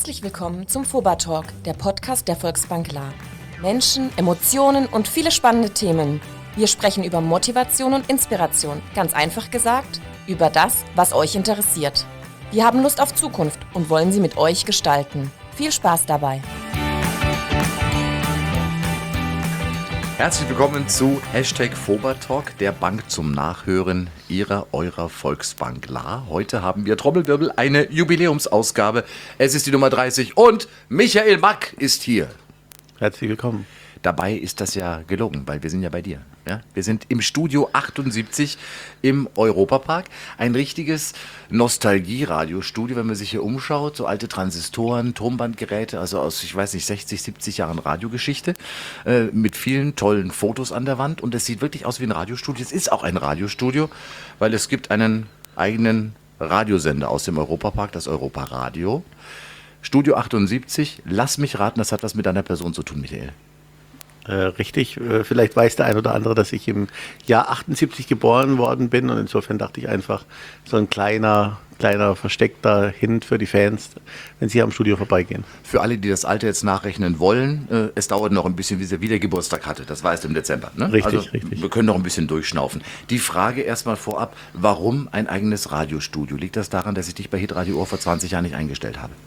Herzlich willkommen zum FOBA Talk, der Podcast der Volksbank Lahr. Menschen, Emotionen und viele spannende Themen. Wir sprechen über Motivation und Inspiration, ganz einfach gesagt, über das, was euch interessiert. Wir haben Lust auf Zukunft und wollen sie mit euch gestalten. Viel Spaß dabei! Herzlich willkommen zu #FOBATalk, der Bank zum Nachhören eurer Volksbank Lahr. Heute haben wir Trommelwirbel, eine Jubiläumsausgabe. Es ist die Nummer 30 und Michael Mack ist hier. Herzlich willkommen. Dabei ist das ja gelogen, weil wir sind ja bei dir. Ja? Wir sind im Studio 78 im Europapark. Ein richtiges Nostalgie-Radiostudio, wenn man sich hier umschaut. So alte Transistoren, Tonbandgeräte, also aus, 60, 70 Jahren Radiogeschichte. Mit vielen tollen Fotos an der Wand. Und es sieht wirklich aus wie ein Radiostudio. Es ist auch ein Radiostudio, weil es gibt einen eigenen Radiosender aus dem Europapark, das Europaradio. Studio 78, lass mich raten, das hat was mit deiner Person zu tun, Michael. Richtig, vielleicht weiß der ein oder andere, dass ich im Jahr 78 geboren worden bin und insofern dachte ich einfach, so ein kleiner versteckter Hint für die Fans, wenn sie hier am Studio vorbeigehen. Für alle, die das Alter jetzt nachrechnen wollen, es dauert noch ein bisschen, wie der Geburtstag hatte, das war erst im Dezember. Ne? Richtig. Wir können noch ein bisschen durchschnaufen. Die Frage erstmal vorab, warum ein eigenes Radiostudio? Liegt das daran, dass ich dich bei Hitradio Ohr vor 20 Jahren nicht eingestellt habe?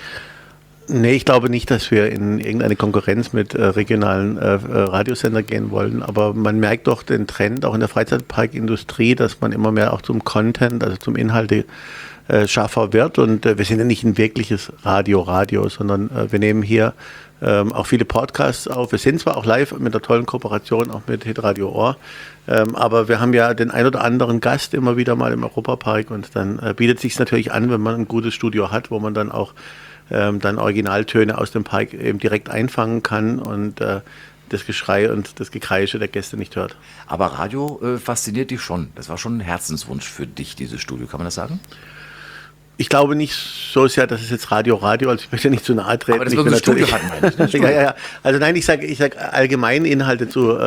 Nee, ich glaube nicht, dass wir in irgendeine Konkurrenz mit regionalen Radiosender gehen wollen, aber man merkt doch den Trend auch in der Freizeitparkindustrie, dass man immer mehr auch zum Content, also zum Inhalte schaffer wird und wir sind ja nicht ein wirkliches Radio, sondern wir nehmen hier auch viele Podcasts auf. Wir sind zwar auch live mit einer tollen Kooperation auch mit Hitradio Ohr, aber wir haben ja den ein oder anderen Gast immer wieder mal im Europapark und dann bietet es sich natürlich an, wenn man ein gutes Studio hat, wo man dann auch dann Originaltöne aus dem Park eben direkt einfangen kann und das Geschrei und das Gekreische der Gäste nicht hört. Aber Radio fasziniert dich schon. Das war schon ein Herzenswunsch für dich, dieses Studio. Kann man das sagen? Ich glaube nicht so sehr, dass es jetzt Radio, also ich möchte nicht zu nahe treten. Aber das wir so Studio hatten, meine ich. Ja. Also nein, ich sag allgemein Inhalte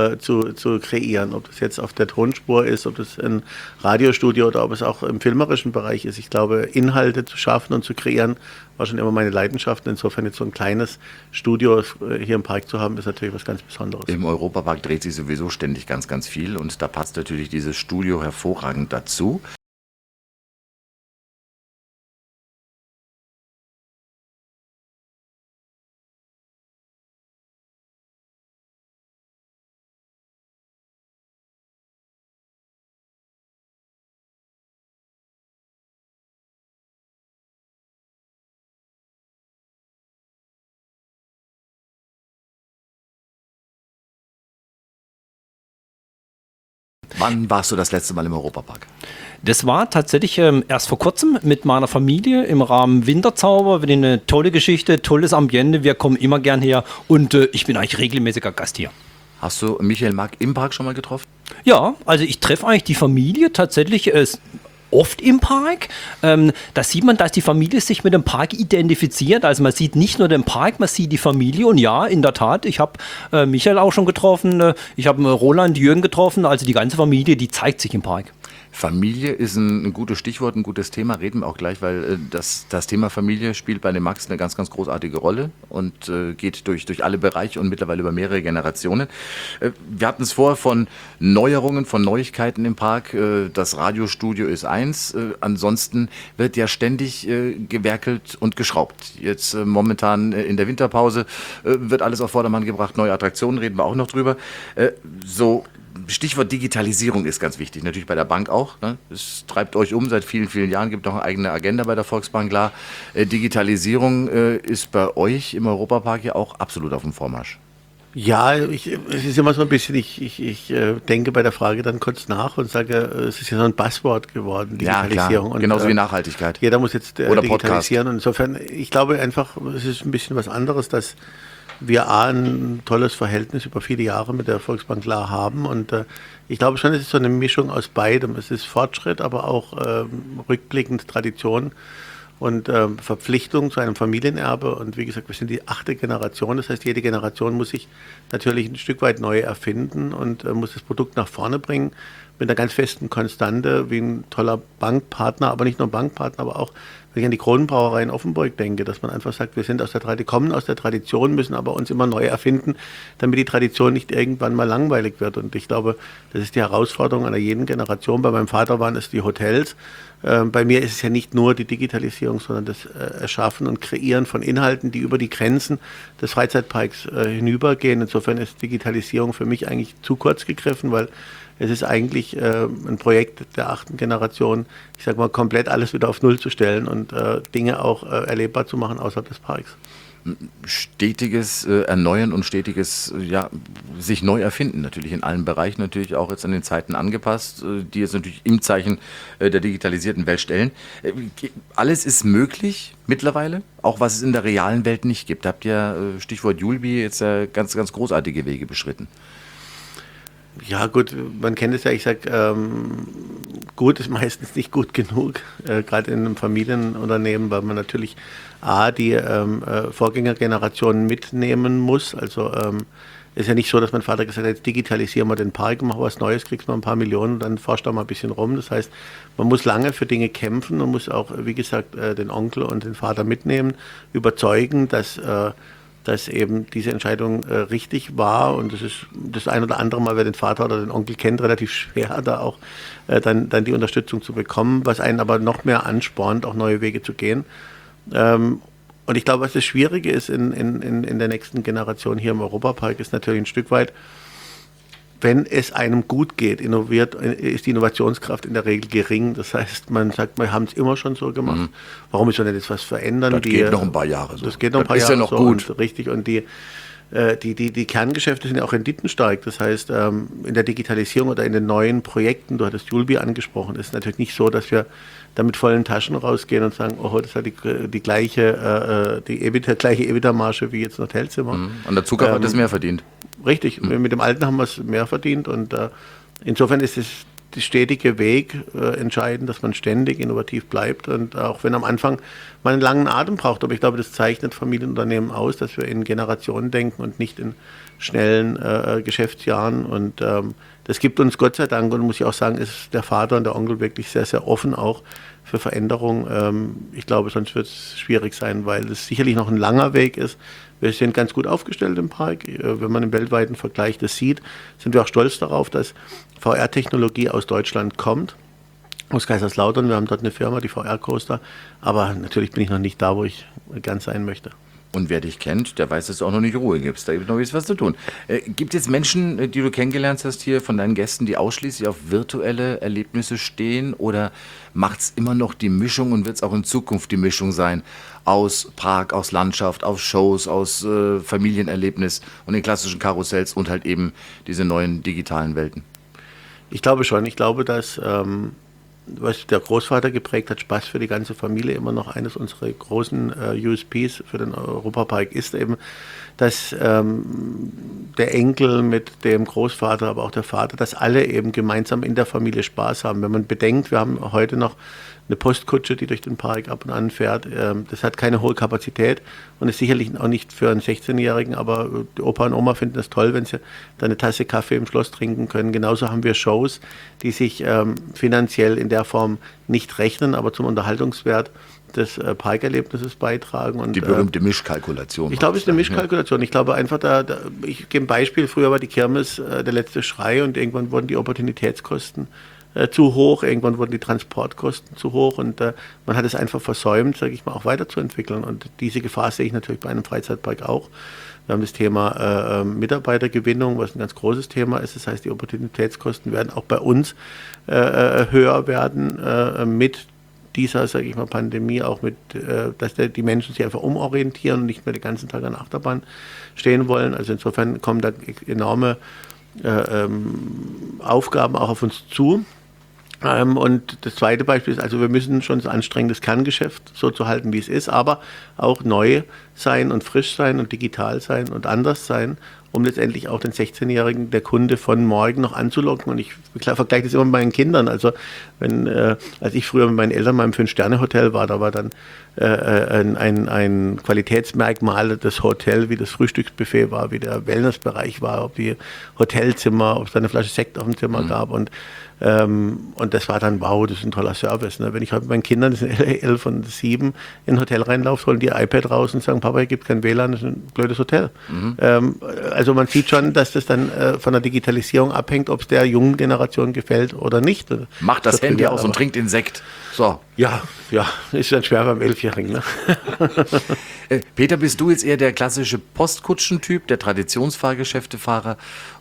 zu kreieren, ob das jetzt auf der Tonspur ist, ob das ein Radiostudio oder ob es auch im filmerischen Bereich ist. Ich glaube, Inhalte zu schaffen und zu kreieren, war schon immer meine Leidenschaft. Insofern jetzt so ein kleines Studio hier im Park zu haben, ist natürlich was ganz Besonderes. Im Europapark dreht sich sowieso ständig ganz, ganz viel und da passt natürlich dieses Studio hervorragend dazu. Wann warst du das letzte Mal im Europapark? Das war tatsächlich erst vor kurzem mit meiner Familie im Rahmen Winterzauber. Eine tolle Geschichte, tolles Ambiente. Wir kommen immer gern her und ich bin eigentlich regelmäßiger Gast hier. Hast du Michael Mack im Park schon mal getroffen? Ja, also ich treffe eigentlich die Familie tatsächlich oft im Park. Da sieht man, dass die Familie sich mit dem Park identifiziert. Also man sieht nicht nur den Park, man sieht die Familie. Und ja, in der Tat, ich habe Michael auch schon getroffen. Ich habe Roland, Jürgen getroffen. Also die ganze Familie, die zeigt sich im Park. Familie ist ein gutes Stichwort, ein gutes Thema, reden wir auch gleich, weil das Thema Familie spielt bei dem Max eine ganz, ganz großartige Rolle und geht durch alle Bereiche und mittlerweile über mehrere Generationen. Wir hatten es vorher von Neuerungen, von Neuigkeiten im Park. Das Radiostudio ist eins, ansonsten wird ja ständig gewerkelt und geschraubt. Jetzt momentan in der Winterpause wird alles auf Vordermann gebracht, neue Attraktionen, reden wir auch noch drüber. Stichwort Digitalisierung ist ganz wichtig, natürlich bei der Bank auch. Ne? Es treibt euch um seit vielen, vielen Jahren, gibt noch eine eigene Agenda bei der Volksbank Lahr. Digitalisierung ist bei euch im Europapark ja auch absolut auf dem Vormarsch. Ja, es ist immer so ein bisschen, ich denke bei der Frage dann kurz nach und sage, es ist ja so ein Buzzword geworden, Digitalisierung. Ja, klar. Genauso wie Nachhaltigkeit. Jeder muss jetzt oder digitalisieren Podcast. Und insofern, ich glaube einfach, es ist ein bisschen was anderes, dass wir ein tolles Verhältnis über viele Jahre mit der Volksbank Lahr haben und ich glaube schon, es ist so eine Mischung aus beidem. Es ist Fortschritt, aber auch rückblickend Tradition und Verpflichtung zu einem Familienerbe und wie gesagt, wir sind die 8. Generation, das heißt, jede Generation muss sich natürlich ein Stück weit neu erfinden und muss das Produkt nach vorne bringen. mit einer ganz festen Konstante, wie ein toller Bankpartner, aber nicht nur Bankpartner, aber auch, wenn ich an die Kronenbrauerei in Offenburg denke, dass man einfach sagt, wir sind kommen aus der Tradition, müssen aber uns immer neu erfinden, damit die Tradition nicht irgendwann mal langweilig wird. Und ich glaube, das ist die Herausforderung einer jeden Generation. Bei meinem Vater waren es die Hotels. Bei mir ist es ja nicht nur die Digitalisierung, sondern das Erschaffen und Kreieren von Inhalten, die über die Grenzen des Freizeitparks hinübergehen. Insofern ist Digitalisierung für mich eigentlich zu kurz gegriffen, weil es ist eigentlich ein Projekt der 8. Generation, ich sage mal, komplett alles wieder auf Null zu stellen und Dinge auch erlebbar zu machen außerhalb des Parks. Stetiges Erneuern und stetiges sich neu erfinden, natürlich in allen Bereichen, natürlich auch jetzt an den Zeiten angepasst, die jetzt natürlich im Zeichen der digitalisierten Welt stellen. Alles ist möglich mittlerweile, auch was es in der realen Welt nicht gibt. Habt ihr, Stichwort Julbi, jetzt ganz, ganz großartige Wege beschritten. Ja gut, man kennt es ja, ich sage, gut ist meistens nicht gut genug, gerade in einem Familienunternehmen, weil man natürlich die Vorgängergenerationen mitnehmen muss. Also ist ja nicht so, dass mein Vater gesagt hat, jetzt digitalisieren wir den Park, machen was Neues, kriegst mal ein paar Millionen, dann forscht da mal ein bisschen rum. Das heißt, man muss lange für Dinge kämpfen und muss auch, wie gesagt, den Onkel und den Vater mitnehmen, überzeugen, dass eben diese Entscheidung richtig war, und das ist das ein oder andere Mal, wer den Vater oder den Onkel kennt, relativ schwer, da auch dann die Unterstützung zu bekommen, was einen aber noch mehr anspornt, auch neue Wege zu gehen. Und ich glaube, was das Schwierige ist in der nächsten Generation hier im Europapark, ist natürlich ein Stück weit, wenn es einem gut geht, ist die Innovationskraft in der Regel gering. Das heißt, man sagt, wir haben es immer schon so gemacht. Warum müssen wir denn jetzt was verändern? Das geht noch ein paar Jahre so. Das geht noch ein paar Jahre ist ja noch so gut. Und, richtig. Und die Kerngeschäfte sind ja auch renditenstark. Das heißt, in der Digitalisierung oder in den neuen Projekten, du hattest Julbi angesprochen, ist es natürlich nicht so, dass wir da mit vollen Taschen rausgehen und sagen, oh, das hat die gleiche EBITDA-Marge wie jetzt ein Hotelzimmer. Und der Zucker hat das mehr verdient. Richtig, mit dem Alten haben wir es mehr verdient, und insofern ist es der stetige Weg entscheidend, dass man ständig innovativ bleibt, und auch wenn am Anfang man einen langen Atem braucht, aber ich glaube, das zeichnet Familienunternehmen aus, dass wir in Generationen denken und nicht in schnellen Geschäftsjahren, und das gibt uns Gott sei Dank, und muss ich auch sagen, ist der Vater und der Onkel wirklich sehr, sehr offen auch für Veränderung. Ich glaube, sonst wird es schwierig sein, weil es sicherlich noch ein langer Weg ist. Wir sind ganz gut aufgestellt im Park. Wenn man im weltweiten Vergleich das sieht, sind wir auch stolz darauf, dass VR-Technologie aus Deutschland kommt, aus Kaiserslautern. Wir haben dort eine Firma, die VR-Coaster. Aber natürlich bin ich noch nicht da, wo ich gern sein möchte. Und wer dich kennt, der weiß, dass du auch noch nicht Ruhe gibst. Da gibt es noch was zu tun. Gibt es jetzt Menschen, die du kennengelernt hast hier von deinen Gästen, die ausschließlich auf virtuelle Erlebnisse stehen? Oder macht es immer noch die Mischung und wird es auch in Zukunft die Mischung sein aus Park, aus Landschaft, aus Shows, aus Familienerlebnis und den klassischen Karussells und halt eben diese neuen digitalen Welten? Ich glaube schon. Ich glaube, dass was der Großvater geprägt hat, Spaß für die ganze Familie, immer noch eines unserer großen USPs für den Europapark ist eben, dass der Enkel mit dem Großvater, aber auch der Vater, dass alle eben gemeinsam in der Familie Spaß haben. Wenn man bedenkt, wir haben heute noch eine Postkutsche, die durch den Park ab und an fährt. Das hat keine hohe Kapazität und ist sicherlich auch nicht für einen 16-Jährigen, aber die Opa und Oma finden es toll, wenn sie da eine Tasse Kaffee im Schloss trinken können. Genauso haben wir Shows, die sich finanziell in der Form nicht rechnen, aber zum Unterhaltungswert des Parkerlebnisses beitragen. Und, die berühmte Mischkalkulation. Ich glaube, es ist eine Mischkalkulation. Ich glaube einfach, ich gebe ein Beispiel, früher war die Kirmes der letzte Schrei und irgendwann wurden die Opportunitätskosten zu hoch, irgendwann wurden die Transportkosten zu hoch und man hat es einfach versäumt, sage ich mal, auch weiterzuentwickeln, und diese Gefahr sehe ich natürlich bei einem Freizeitpark auch. Wir haben das Thema Mitarbeitergewinnung, was ein ganz großes Thema ist. Das heißt, die Opportunitätskosten werden auch bei uns höher werden mit dieser, sage ich mal, Pandemie, auch mit, dass die Menschen sich einfach umorientieren und nicht mehr den ganzen Tag an der Achterbahn stehen wollen. Also insofern kommen da enorme Aufgaben auch auf uns zu. Und das zweite Beispiel ist, also wir müssen schon das anstrengendes Kerngeschäft so zu halten, wie es ist, aber auch neu sein und frisch sein und digital sein und anders sein, um letztendlich auch den 16-Jährigen, der Kunde von morgen noch anzulocken. Und ich vergleiche das immer mit meinen Kindern. Also als ich früher mit meinen Eltern mal im 5-Sterne-Hotel war, da war dann ein Qualitätsmerkmal das Hotel, wie das Frühstücksbuffet war, wie der Wellnessbereich war, ob die Hotelzimmer, ob es da eine Flasche Sekt auf dem Zimmer gab. Und Und das war dann, wow, das ist ein toller Service. Ne? Wenn ich heute mit meinen Kindern, das sind 11 und 7, in ein Hotel reinlaufe, holen die iPad raus und sagen, Papa, hier gibt kein WLAN, das ist ein blödes Hotel. Also man sieht schon, dass das dann von der Digitalisierung abhängt, ob es der jungen Generation gefällt oder nicht. Macht das Handy aus und trinkt Insekt. So. Ja, ist dann schwer beim 11-Jährigen. Ne? Peter, bist du jetzt eher der klassische Postkutschentyp, der Traditionsfahrgeschäftefahrer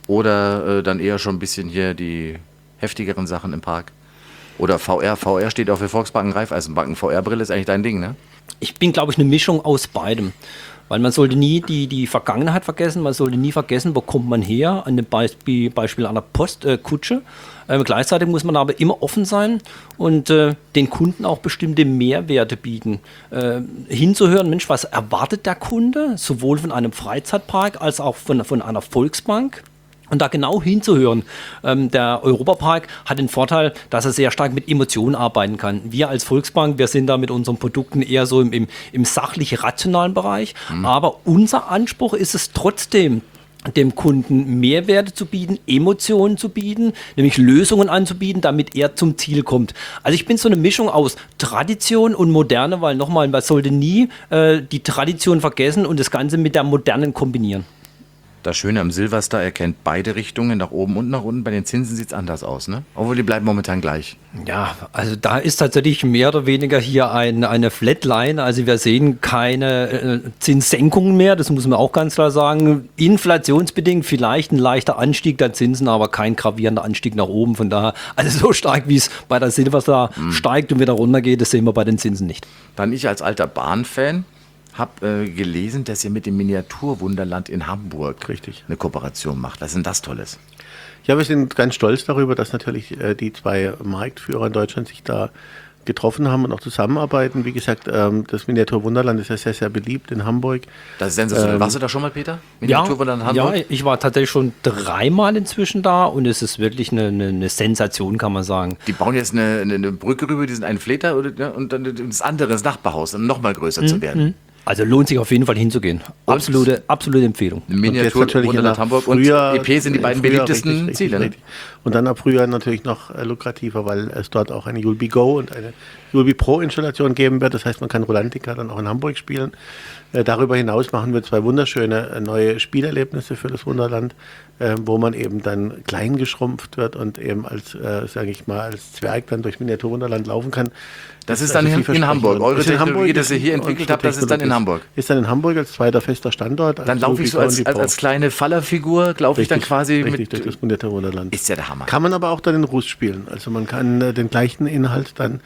oder dann eher schon ein bisschen hier die heftigeren Sachen im Park? Oder VR? VR steht auch für Volksbanken, Raiffeisenbanken. VR-Brille ist eigentlich dein Ding, ne? Ich bin, glaube ich, eine Mischung aus beidem. Weil man sollte nie die Vergangenheit vergessen, man sollte nie vergessen, wo kommt man her, an dem Beispiel einer Postkutsche. Gleichzeitig muss man aber immer offen sein und den Kunden auch bestimmte Mehrwerte bieten. Hinzuhören, Mensch, was erwartet der Kunde, sowohl von einem Freizeitpark als auch von einer Volksbank? Und da genau hinzuhören. Der Europapark hat den Vorteil, dass er sehr stark mit Emotionen arbeiten kann. Wir als Volksbank, wir sind da mit unseren Produkten eher so im sachlich-rationalen Bereich. Aber unser Anspruch ist es trotzdem, dem Kunden Mehrwerte zu bieten, Emotionen zu bieten, nämlich Lösungen anzubieten, damit er zum Ziel kommt. Also ich bin so eine Mischung aus Tradition und Moderne, weil nochmal, man sollte nie die Tradition vergessen und das Ganze mit der Modernen kombinieren. Das Schöne am Silverstar erkennt beide Richtungen, nach oben und nach unten. Bei den Zinsen sieht es anders aus, ne? Obwohl die bleiben momentan gleich. Ja, also da ist tatsächlich mehr oder weniger hier eine Flatline. Also wir sehen keine Zinssenkungen mehr, das muss man auch ganz klar sagen. Inflationsbedingt vielleicht ein leichter Anstieg der Zinsen, aber kein gravierender Anstieg nach oben. Von daher, also so stark wie es bei der Silverstar steigt und wieder runtergeht, das sehen wir bei den Zinsen nicht. Dann ich als alter Bahnfan habe gelesen, dass ihr mit dem Miniaturwunderland in Hamburg eine Kooperation macht. Was ist denn das Tolles? Ja, wir sind ganz stolz darüber, dass natürlich die zwei Marktführer in Deutschland sich da getroffen haben und auch zusammenarbeiten. Wie gesagt, das Miniaturwunderland ist ja sehr, sehr beliebt in Hamburg. Das ist sensationell. Warst du da schon mal, Peter? Miniaturwunderland in Hamburg? Ja, ich war tatsächlich schon 3-mal inzwischen da und es ist wirklich eine Sensation, kann man sagen. Die bauen jetzt eine Brücke rüber, die sind ein Fleter und dann das andere, das Nachbarhaus, um noch mal größer zu werden. Also lohnt sich auf jeden Fall hinzugehen. Absolute Empfehlung. Miniaturwunderland Hamburg und EP sind die beiden beliebtesten Ziele. Richtig. Und dann ab Frühjahr natürlich noch lukrativer, weil es dort auch eine You'll Be Go und eine You'll Be Pro Installation geben wird. Das heißt, man kann Rulantica dann auch in Hamburg spielen. Darüber hinaus machen wir 2 wunderschöne neue Spielerlebnisse für das Wunderland, wo man eben dann klein geschrumpft wird und eben als, sage ich mal, als Zwerg dann durch Miniaturwunderland laufen kann. Das ist dann in Hamburg. Eure Technologie, das ihr hier entwickelt habt, das ist dann in Hamburg. Ist dann in Hamburg als zweiter fester Standort. Dann laufe ich so als kleine Fallerfigur, laufe ich dann quasi durch das Miniaturwunderland. Ist ja der Hammer. Kann man aber auch dann in Rust spielen. Also man kann den gleichen Inhalt dann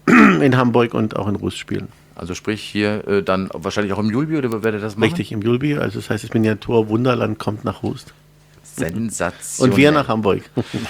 in Hamburg und auch in Rust spielen. Also sprich hier dann wahrscheinlich auch im Julbi, oder wo werdet ihr das machen? Richtig, im Julbi. Also das heißt, das Miniaturwunderland kommt nach Rust. Sensationell. Und wir nach Hamburg.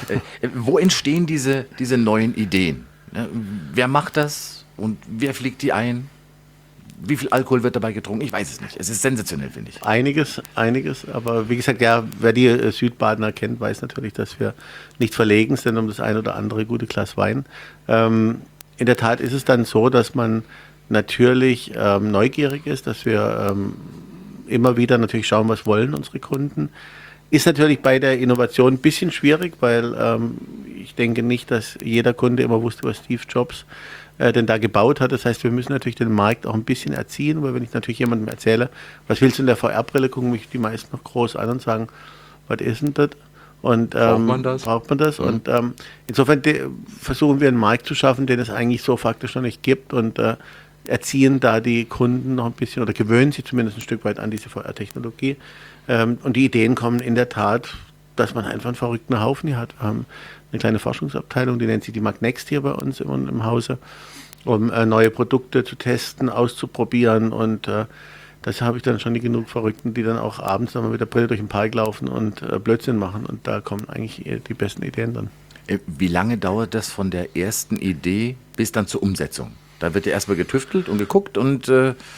Wo entstehen diese neuen Ideen? Wer macht das und wer fliegt die ein? Wie viel Alkohol wird dabei getrunken? Ich weiß es nicht. Es ist sensationell, finde ich. Einiges. Aber wie gesagt, ja, wer die Südbadener kennt, weiß natürlich, dass wir nicht verlegen sind um das ein oder andere gute Glas Wein. In der Tat ist es dann so, dass man natürlich neugierig ist, dass wir immer wieder natürlich schauen, was wollen unsere Kunden. Ist natürlich bei der Innovation ein bisschen schwierig, weil ich denke nicht, dass jeder Kunde immer wusste, was Steve Jobs denn da gebaut hat. Das heißt, wir müssen natürlich den Markt auch ein bisschen erziehen, weil wenn ich natürlich jemandem erzähle, was willst du in der VR-Brille, gucken mich die meisten noch groß an und sagen, was ist denn das? Und braucht man das? Und insofern versuchen wir einen Markt zu schaffen, den es eigentlich so faktisch noch nicht gibt und erziehen da die Kunden noch ein bisschen oder gewöhnen sie zumindest ein Stück weit an diese VR-Technologie. Und die Ideen kommen in der Tat, dass man einfach einen verrückten Haufen hier hat. Wir haben eine kleine Forschungsabteilung, die nennt sich die Magnext hier bei uns im Hause, um neue Produkte zu testen, auszuprobieren. Und das habe ich dann schon genug Verrückten, die dann auch abends nochmal mit der Brille durch den Park laufen und Blödsinn machen. Und da kommen eigentlich die besten Ideen dann. Wie lange dauert das von der ersten Idee bis dann zur Umsetzung? Da wird ja erstmal getüftelt und geguckt und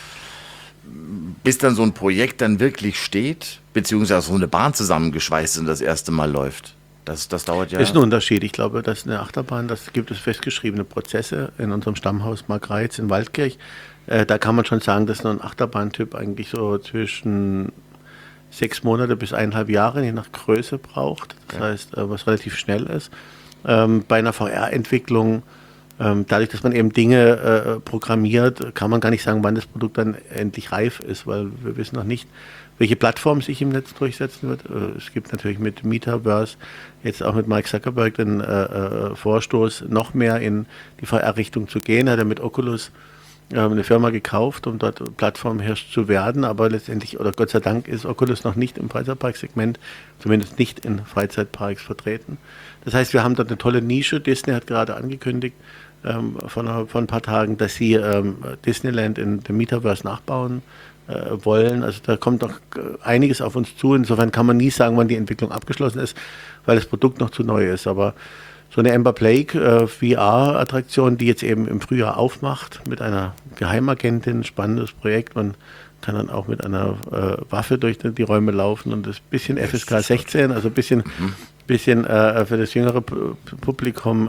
bis dann so ein Projekt dann wirklich steht, beziehungsweise so eine Bahn zusammengeschweißt ist und das erste Mal läuft. Das dauert ja. Das ist ein Unterschied. Ich glaube, dass eine Achterbahn, das gibt es festgeschriebene Prozesse in unserem Stammhaus Margreiz in Waldkirch. Da kann man schon sagen, dass ein Achterbahntyp eigentlich so zwischen 6 Monate bis 1,5 Jahre, je nach Größe, braucht. Das heißt, was relativ schnell ist. Bei einer VR-Entwicklung, dadurch, dass man eben Dinge programmiert, kann man gar nicht sagen, wann das Produkt dann endlich reif ist, weil wir wissen noch nicht, welche Plattform sich im Netz durchsetzen wird. Es gibt natürlich mit Metaverse, jetzt auch mit Mark Zuckerberg den Vorstoß, noch mehr in die VR-Richtung zu gehen. Hat er mit Oculus eine Firma gekauft, um dort Plattformherrscher zu werden, aber letztendlich, oder Gott sei Dank, ist Oculus noch nicht im Freizeitparksegment, zumindest nicht in Freizeitparks vertreten. Das heißt, wir haben dort eine tolle Nische. Disney hat gerade angekündigt, vor ein paar Tagen, dass sie Disneyland in dem Metaverse nachbauen wollen. Also da kommt noch einiges auf uns zu. Insofern kann man nie sagen, wann die Entwicklung abgeschlossen ist, weil das Produkt noch zu neu ist. Aber so eine Amber Blake VR-Attraktion, die jetzt eben im Frühjahr aufmacht mit einer Geheimagentin, spannendes Projekt. Man kann dann auch mit einer Waffe durch die Räume laufen und das bisschen FSK 16, also ein bisschen für das jüngere Publikum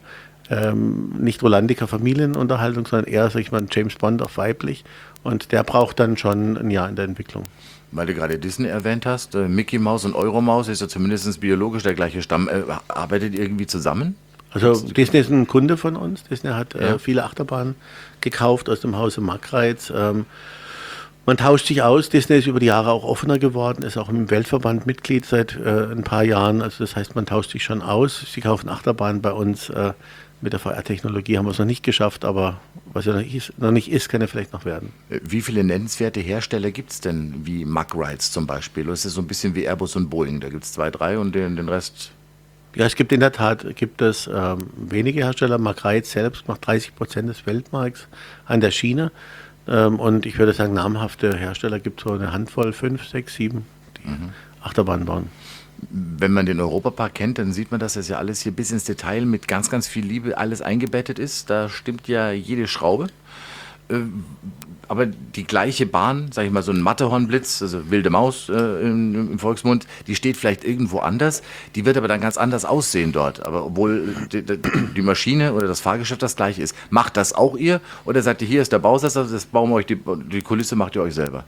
nicht Rolandiker Familienunterhaltung, sondern eher, sag ich mal, ein James Bond auf weiblich. Und der braucht dann schon ein Jahr in der Entwicklung. Weil du gerade Disney erwähnt hast, Mickey Mouse und Euromaus ist ja zumindest biologisch der gleiche Stamm. Arbeitet ihr irgendwie zusammen? Also Disney ist ein Kunde von uns. Disney hat viele Achterbahnen gekauft aus dem Hause Markreiz. Man tauscht sich aus. Disney ist über die Jahre auch offener geworden, ist auch im Weltverband Mitglied seit ein paar Jahren. Also das heißt, man tauscht sich schon aus. Sie kaufen Achterbahnen bei uns. Mit der VR-Technologie haben wir es noch nicht geschafft, aber was ja noch nicht ist, kann ja vielleicht noch werden. Wie viele nennenswerte Hersteller gibt es denn, wie Markreiz zum Beispiel? Oder ist es so ein bisschen wie Airbus und Boeing? Da gibt es 2, 3 und den Rest? Ja, es gibt in der Tat wenige Hersteller. Markreiz selbst macht 30% des Weltmarkts an der Schiene. Und ich würde sagen, namhafte Hersteller gibt es so eine Handvoll, 5, 6, 7, die Achterbahnen bauen. Wenn man den Europapark kennt, dann sieht man, dass das ja alles hier bis ins Detail mit ganz, ganz viel Liebe alles eingebettet ist. Da stimmt ja jede Schraube. Aber die gleiche Bahn, sage ich mal, so ein Matterhornblitz, also wilde Maus im Volksmund, die steht vielleicht irgendwo anders, die wird aber dann ganz anders aussehen dort. Aber obwohl die Maschine oder das Fahrgeschäft das gleiche ist. Macht das auch ihr? Oder sagt ihr, hier ist der Bausatz, also das bauen wir euch, die Kulisse macht ihr euch selber?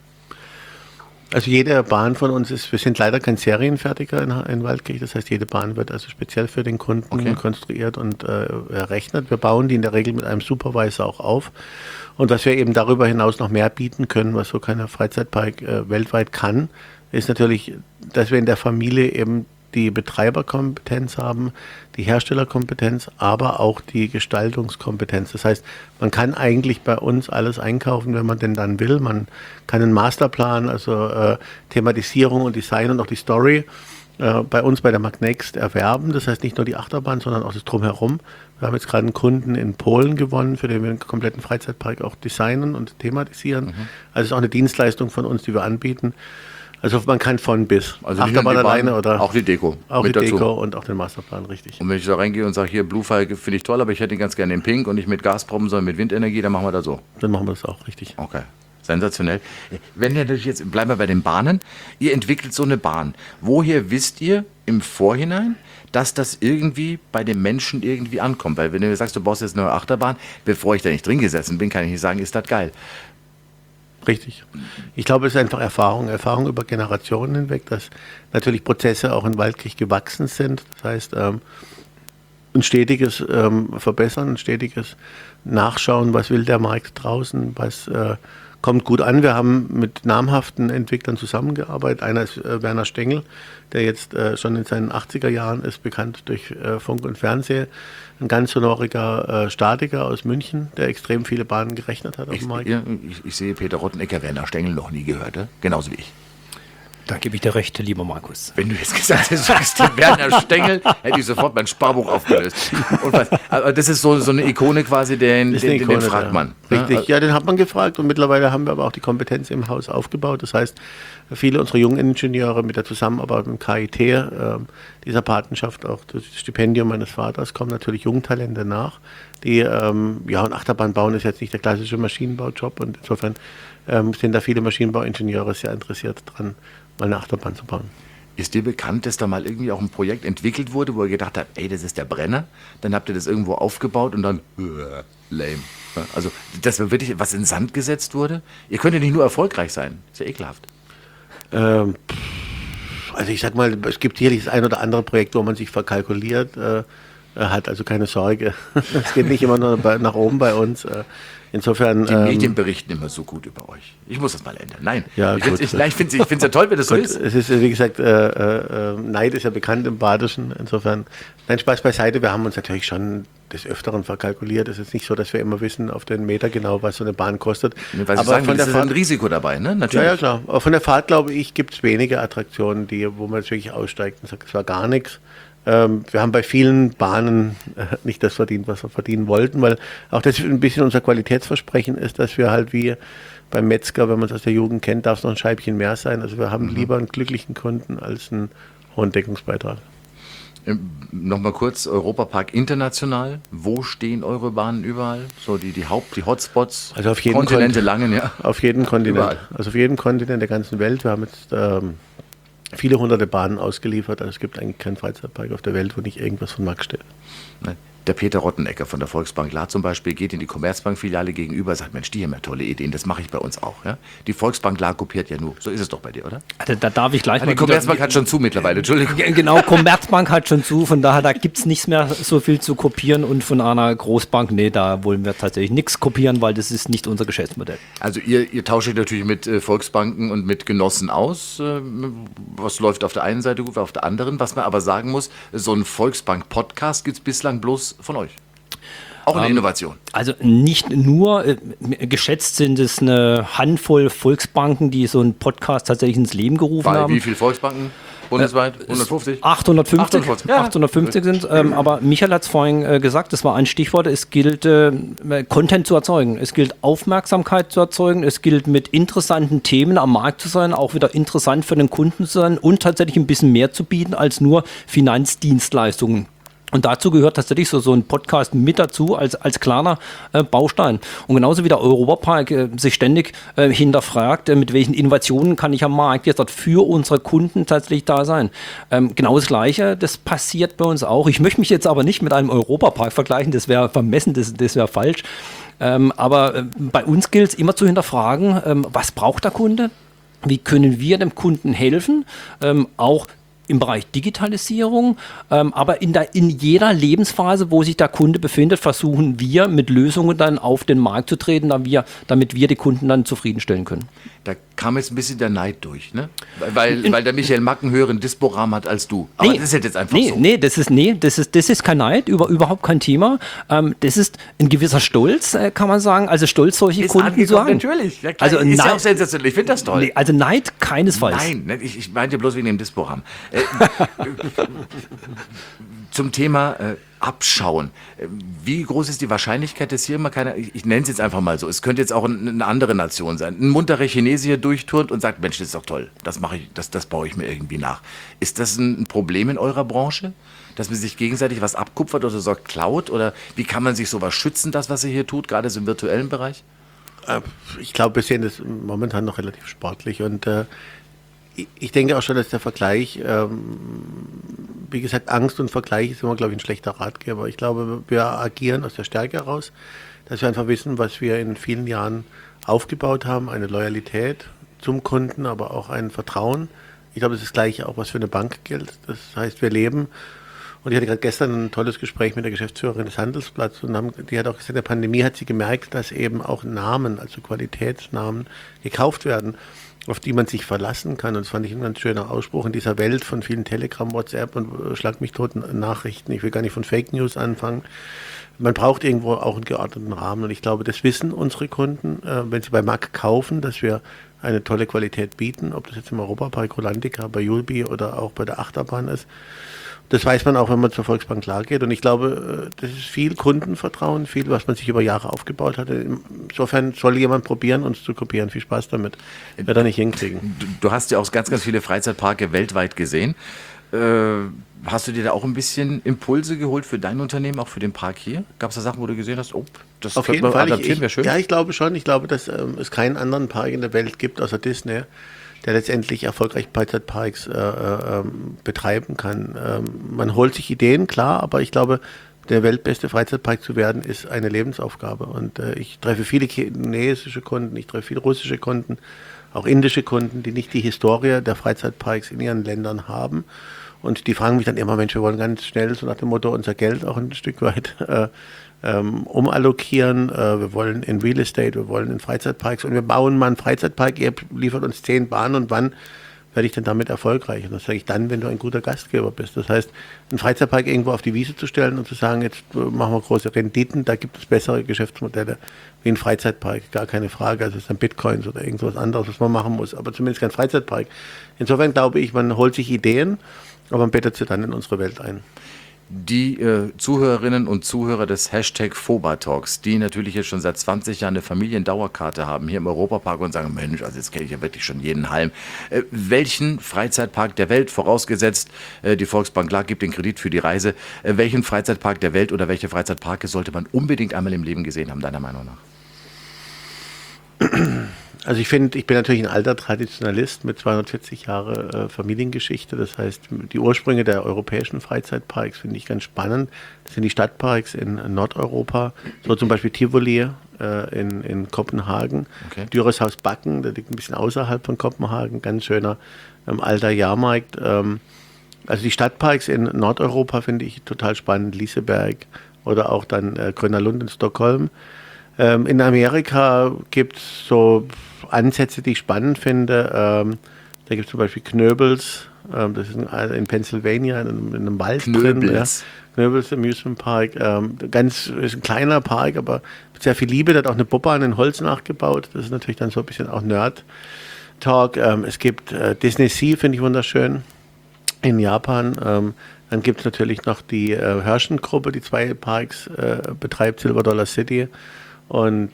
Also jede Bahn von uns wir sind leider kein Serienfertiger in Waldkirch, das heißt, jede Bahn wird also speziell für den Kunden konstruiert und errechnet. Wir bauen die in der Regel mit einem Supervisor auch auf. Und was wir eben darüber hinaus noch mehr bieten können, was so keiner Freizeitpark weltweit kann, ist natürlich, dass wir in der Familie eben die Betreiberkompetenz haben, die Herstellerkompetenz, aber auch die Gestaltungskompetenz. Das heißt, man kann eigentlich bei uns alles einkaufen, wenn man denn dann will. Man kann einen Masterplan, also Thematisierung und Design und auch die Story bei uns bei der Magnext erwerben. Das heißt nicht nur die Achterbahn, sondern auch das Drumherum. Wir haben jetzt gerade einen Kunden in Polen gewonnen, für den wir einen kompletten Freizeitpark auch designen und thematisieren. Also es ist auch eine Dienstleistung von uns, die wir anbieten. Also man kann von bis. Also Achterbahn alleine oder auch die Deko. Auch die dazu. Deko und auch den Masterplan, richtig. Und wenn ich da reingehe und sage, hier Bluefire finde ich toll, aber ich hätte ihn ganz gerne in Pink und nicht mit Gaspropfen, sondern mit Windenergie, dann machen wir das so. Dann machen wir das auch, richtig. Okay. Sensationell. Wenn ihr natürlich jetzt, bleiben wir bei den Bahnen, ihr entwickelt so eine Bahn. Woher wisst ihr im Vorhinein, dass das irgendwie bei den Menschen irgendwie ankommt? Weil wenn du sagst, du baust jetzt eine neue Achterbahn, bevor ich da nicht drin gesessen bin, kann ich nicht sagen, ist das geil. Richtig. Ich glaube, es ist einfach Erfahrung über Generationen hinweg, dass natürlich Prozesse auch in Waldkirch gewachsen sind. Das heißt, ein stetiges Verbessern, ein stetiges Nachschauen, was will der Markt draußen, was kommt gut an. Wir haben mit namhaften Entwicklern zusammengearbeitet. Einer ist Werner Stengel, der jetzt schon in seinen 80er Jahren ist, bekannt durch Funk und Fernsehen. Ein ganz sonoriger Statiker aus München, der extrem viele Bahnen gerechnet hat auf dem Markt. Ich sehe Peter Rottenecker, Werner Stengel noch nie gehört, genauso wie ich. Da gebe ich dir recht, lieber Markus. Wenn du jetzt gesagt hättest, du sagst den Werner Stengel, hätte ich sofort mein Sparbuch aufgelöst. Und was, also das ist so eine Ikone quasi, den fragt man. Richtig, ja, den hat man gefragt und mittlerweile haben wir aber auch die Kompetenz im Haus aufgebaut. Das heißt, viele unserer jungen Ingenieure mit der Zusammenarbeit mit dem KIT, dieser Patenschaft, auch das Stipendium meines Vaters, kommen natürlich Jungtalente nach. Und Achterbahn bauen ist jetzt nicht der klassische Maschinenbaujob und insofern sind da viele Maschinenbauingenieure sehr interessiert dran, mal eine Achterbahn zu bauen. Ist dir bekannt, dass da mal irgendwie auch ein Projekt entwickelt wurde, wo ihr gedacht habt, ey, das ist der Brenner, dann habt ihr das irgendwo aufgebaut und dann, lame. Also, dass wirklich was in den Sand gesetzt wurde? Ihr könnt ja nicht nur erfolgreich sein, ist ja ekelhaft. Also ich sag mal, es gibt sicherlich das ein oder andere Projekt, wo man sich verkalkuliert. hat, also keine Sorge. Es geht nicht immer nur nach oben bei uns. Insofern. Die Medien berichten immer so gut über euch. Ich muss das mal ändern. Nein, ja, ich finde es ja toll, wenn das so ist. Es ist, wie gesagt, Neid ist ja bekannt im Badischen. Insofern, nein, Spaß beiseite. Wir haben uns natürlich schon des Öfteren verkalkuliert. Es ist nicht so, dass wir immer wissen auf den Meter genau, was so eine Bahn kostet. Weil Sie sagen, es ist ein Risiko dabei, ne? Natürlich. Ja, klar. Aber von der Fahrt, glaube ich, gibt es wenige Attraktionen, wo man jetzt wirklich aussteigt und sagt, es war gar nichts. Wir haben bei vielen Bahnen nicht das verdient, was wir verdienen wollten, weil auch das ein bisschen unser Qualitätsversprechen ist, dass wir halt wie beim Metzger, wenn man es aus der Jugend kennt, darf es noch ein Scheibchen mehr sein. Also wir haben lieber einen glücklichen Kunden als einen hohen Deckungsbeitrag. Nochmal kurz, Europapark international. Wo stehen eure Bahnen überall? So die Hotspots? Also auf jedem Kontinente Langen, ja. Auf jedem Kontinent. Überall. Also auf jedem Kontinent der ganzen Welt. Wir haben jetzt viele hunderte Bahnen ausgeliefert. Also es gibt eigentlich keinen Freizeitpark auf der Welt, wo nicht irgendwas von Max steht. Der Peter Rottenecker von der Volksbank La zum Beispiel geht in die Commerzbank-Filiale gegenüber und sagt, Mensch, die haben ja tolle Ideen, das mache ich bei uns auch. Ja? Die Volksbank La kopiert ja nur. So ist es doch bei dir, oder? Also, da darf ich gleich mal die Commerzbank hat schon zu mittlerweile, Entschuldigung. Genau, Commerzbank hat schon zu, von daher, da gibt es nichts mehr so viel zu kopieren und von einer Großbank, nee, da wollen wir tatsächlich nichts kopieren, weil das ist nicht unser Geschäftsmodell. Also ihr tauscht euch natürlich mit Volksbanken und mit Genossen aus. Was läuft auf der einen Seite gut, auf der anderen. Was man aber sagen muss, so ein Volksbank-Podcast gibt es bislang bloß von euch. Auch eine Innovation. Also nicht nur, geschätzt sind es eine Handvoll Volksbanken, die so einen Podcast tatsächlich ins Leben gerufen haben. Wie viele Volksbanken bundesweit? 150? 850. Ja. 850 sind es. Aber Michael hat es vorhin gesagt, das war ein Stichwort, es gilt Content zu erzeugen, es gilt Aufmerksamkeit zu erzeugen, es gilt mit interessanten Themen am Markt zu sein, auch wieder interessant für den Kunden zu sein und tatsächlich ein bisschen mehr zu bieten als nur Finanzdienstleistungen. Und dazu gehört tatsächlich so ein Podcast mit dazu als kleiner Baustein. Und genauso wie der Europapark sich ständig hinterfragt, mit welchen Innovationen kann ich am Markt jetzt für unsere Kunden tatsächlich da sein. Genau das Gleiche, das passiert bei uns auch. Ich möchte mich jetzt aber nicht mit einem Europapark vergleichen, das wäre vermessen, das wäre falsch. Aber bei uns gilt es immer zu hinterfragen, was braucht der Kunde? Wie können wir dem Kunden helfen? Auch im Bereich Digitalisierung, aber in jeder Lebensphase, wo sich der Kunde befindet, versuchen wir mit Lösungen dann auf den Markt zu treten, damit wir die Kunden dann zufriedenstellen können. Da kam jetzt ein bisschen der Neid durch, ne? Weil der Michael Mack einen höheren Disporahmen hat als du. Aber das ist jetzt einfach so. Das ist kein Neid, überhaupt kein Thema. Das ist ein gewisser Stolz, kann man sagen. Also stolz, solche Kunden zu haben. Natürlich. Ja, also ist ja auch sensationell. Ich finde das toll. Also Neid keinesfalls. Nein, ich meinte bloß wegen dem Disporahmen. Zum Thema Abschauen. Wie groß ist die Wahrscheinlichkeit, dass hier immer keiner, ich nenne es jetzt einfach mal so, es könnte jetzt auch eine andere Nation sein, ein munterer Chinese hier durchturnt und sagt, Mensch, das ist doch toll, das mache ich, das baue ich mir irgendwie nach. Ist das ein Problem in eurer Branche, dass man sich gegenseitig was abkupfert oder so klaut? Oder wie kann man sich sowas schützen, das, was ihr hier tut, gerade so im virtuellen Bereich? Ich glaube, wir sehen das momentan noch relativ sportlich und ich denke auch schon, dass der Vergleich, wie gesagt, Angst und Vergleich ist immer, glaube ich, ein schlechter Ratgeber. Ich glaube, wir agieren aus der Stärke heraus, dass wir einfach wissen, was wir in vielen Jahren aufgebaut haben, eine Loyalität zum Kunden, aber auch ein Vertrauen. Ich glaube, das ist gleich auch, was für eine Bank gilt. Das heißt, wir leben, und ich hatte gerade gestern ein tolles Gespräch mit der Geschäftsführerin des Handelsblatts und die hat auch gesagt, in der Pandemie hat sie gemerkt, dass eben auch Namen, also Qualitätsnamen, gekauft werden, auf die man sich verlassen kann. Und das fand ich ein ganz schöner Ausspruch in dieser Welt von vielen Telegram, WhatsApp und schlag mich tot Nachrichten. Ich will gar nicht von Fake News anfangen. Man braucht irgendwo auch einen geordneten Rahmen. Und ich glaube, das wissen unsere Kunden, wenn sie bei Mack kaufen, dass wir eine tolle Qualität bieten, ob das jetzt im Europapark Rolantica, bei Julbi oder auch bei der Achterbahn ist. Das weiß man auch, wenn man zur Volksbank klar geht. Und ich glaube, das ist viel Kundenvertrauen, viel, was man sich über Jahre aufgebaut hat. Insofern soll jemand probieren, uns zu kopieren. Viel Spaß damit. Wird er nicht hinkriegen. Du hast ja auch ganz, ganz viele Freizeitparke weltweit gesehen. Hast du dir da auch ein bisschen Impulse geholt für dein Unternehmen, auch für den Park hier? Gab es da Sachen, wo du gesehen hast, das auf jeden Fall adaptieren, wäre schön? Ja, ich glaube schon. Ich glaube, dass es keinen anderen Park in der Welt gibt, außer Disney, der letztendlich erfolgreich Freizeitparks betreiben kann. Man holt sich Ideen, klar, aber ich glaube, der weltbeste Freizeitpark zu werden, ist eine Lebensaufgabe. Und ich treffe viele chinesische Kunden, ich treffe viele russische Kunden, auch indische Kunden, die nicht die Historie der Freizeitparks in ihren Ländern haben. Und die fragen mich dann immer, Mensch, wir wollen ganz schnell, so nach dem Motto, unser Geld auch ein Stück weit umallokieren. Wir wollen in Real Estate, wir wollen in Freizeitparks und wir bauen mal einen Freizeitpark, ihr liefert uns 10 Bahnen und wann werde ich denn damit erfolgreich? Und das sage ich dann, wenn du ein guter Gastgeber bist. Das heißt, einen Freizeitpark irgendwo auf die Wiese zu stellen und zu sagen, jetzt machen wir große Renditen, da gibt es bessere Geschäftsmodelle wie ein Freizeitpark, gar keine Frage. Also es ist dann Bitcoins oder irgendwas anderes, was man machen muss, aber zumindest kein Freizeitpark. Insofern glaube ich, man holt sich Ideen, aber man bettet sie dann in unsere Welt ein. Die Zuhörerinnen und Zuhörer des Hashtag Foba-Talks, die natürlich jetzt schon seit 20 Jahren eine Familiendauerkarte haben hier im Europapark und sagen, Mensch, also jetzt kenne ich ja wirklich schon jeden Halm. Welchen Freizeitpark der Welt, vorausgesetzt die Volksbank La gibt den Kredit für die Reise, welchen Freizeitpark der Welt oder welche Freizeitparke sollte man unbedingt einmal im Leben gesehen haben, deiner Meinung nach? Also ich bin natürlich ein alter Traditionalist mit 240 Jahre Familiengeschichte. Das heißt, die Ursprünge der europäischen Freizeitparks finde ich ganz spannend. Das sind die Stadtparks in Nordeuropa, so zum Beispiel Tivoli in Kopenhagen, okay. Dürreshaus Backen, der liegt ein bisschen außerhalb von Kopenhagen, ganz schöner alter Jahrmarkt. Also die Stadtparks in Nordeuropa finde ich total spannend, Liseberg oder auch dann Gröna Lund in Stockholm. In Amerika gibt es so Ansätze, die ich spannend finde. Da gibt es zum Beispiel Knöbels, das ist in Pennsylvania, in einem Wald drin. Ja. Knöbels Amusement Park. Ist ein kleiner Park, aber mit sehr viel Liebe. Der hat auch eine Bobbahn in Holz nachgebaut. Das ist natürlich dann so ein bisschen auch Nerd-Talk. Es gibt Disney Sea, finde ich wunderschön, in Japan. Dann gibt es natürlich noch die Herschen-Gruppe, die 2 Parks betreibt, Silver Dollar City und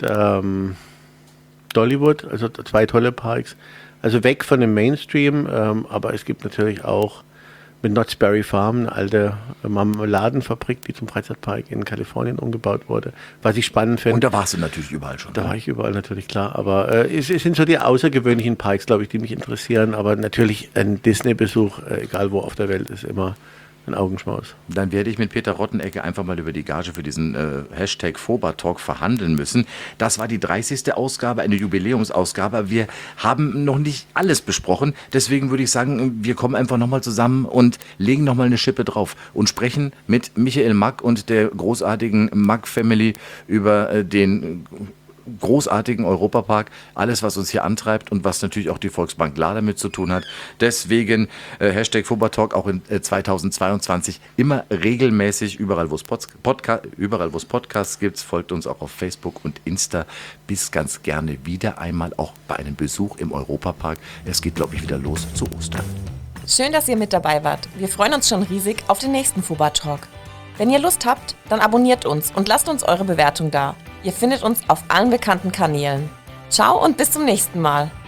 Dollywood, also 2 tolle Parks. Also weg von dem Mainstream, aber es gibt natürlich auch mit Knott's Berry Farm eine alte Marmeladenfabrik, die zum Freizeitpark in Kalifornien umgebaut wurde, was ich spannend finde. Und da warst du natürlich überall schon. Da war ich überall natürlich, klar, aber es sind so die außergewöhnlichen Parks, glaube ich, die mich interessieren, aber natürlich ein Disney-Besuch, egal wo auf der Welt, ist immer ein Augenschmaus. Dann werde ich mit Peter Rottenegger einfach mal über die Gage für diesen Hashtag Foba-Talk verhandeln müssen. Das war die 30. Ausgabe, eine Jubiläumsausgabe. Wir haben noch nicht alles besprochen. Deswegen würde ich sagen, wir kommen einfach nochmal zusammen und legen nochmal eine Schippe drauf und sprechen mit Michael Mack und der großartigen Mack-Family über den großartigen Europapark, alles, was uns hier antreibt und was natürlich auch die Volksbank La damit zu tun hat. Deswegen Hashtag Foba-Talk auch in 2022 immer regelmäßig, überall wo es Podcasts gibt, folgt uns auch auf Facebook und Insta. Bis ganz gerne wieder einmal auch bei einem Besuch im Europapark. Es geht, glaube ich, wieder los zu Ostern. Schön, dass ihr mit dabei wart. Wir freuen uns schon riesig auf den nächsten Foba-Talk. Wenn ihr Lust habt, dann abonniert uns und lasst uns eure Bewertung da. Ihr findet uns auf allen bekannten Kanälen. Ciao und bis zum nächsten Mal.